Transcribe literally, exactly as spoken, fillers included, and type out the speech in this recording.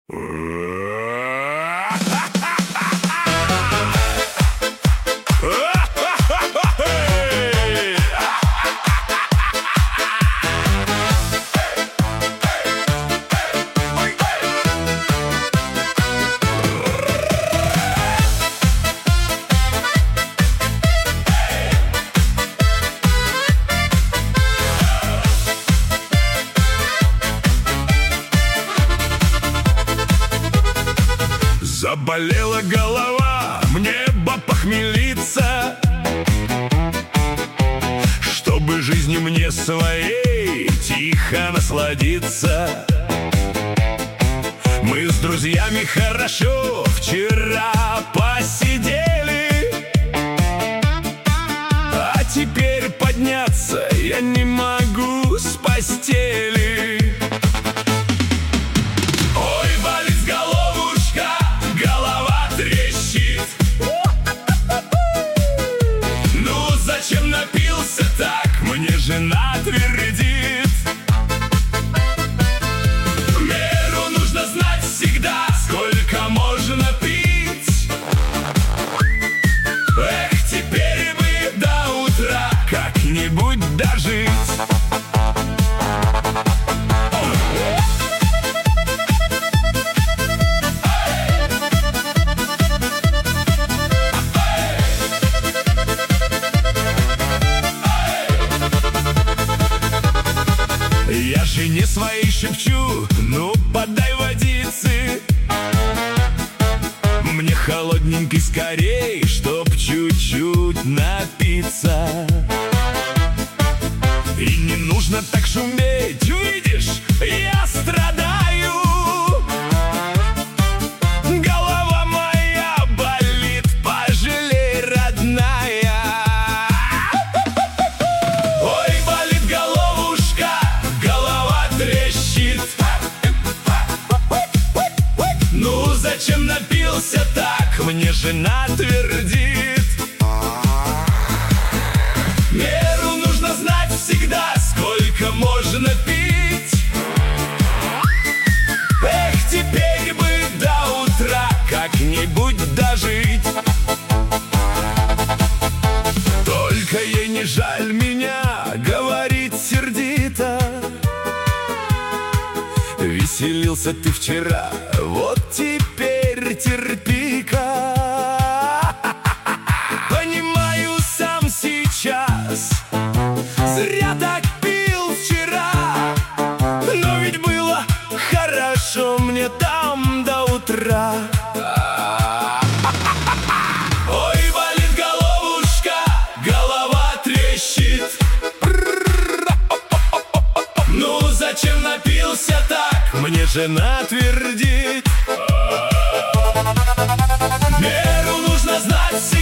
Заболела голова, мне бы похмелиться, чтобы жизнью мне своей тихо насладиться. Мы с друзьями хорошо вчера посидели, а теперь подняться я не могу с постели. Ой, болит головушка, голова трещит. Ну зачем напился так, мне жена твердит. Меру нужно знать всегда, сколько можно пить. Эх, теперь бы до утра как-нибудь дожить. Я жене своей шепчу: ну подай водицы, мне холодненькой скорей, чтоб чуть-чуть напиться. И не нужно так шуметь, видишь, я страдаю. Голова моя болит, пожалей, родная. Ой, болит головушка, голова трещит. Ну зачем напился так, мне жена твердит. Меру нужно знать всегда, сколько можно пить. Эх, теперь бы до утра как-нибудь дожить. Только ей не жаль меня, говорит сердито. Веселился ты вчера, вот теперь терпи-ка. Понимаю сам сейчас, зря так пил вчера. Но ведь было хорошо мне там до утра. Ой, болит головушка, голова трещит. Ну зачем напился так, мне жена твердит. Меру нужно знать всегда.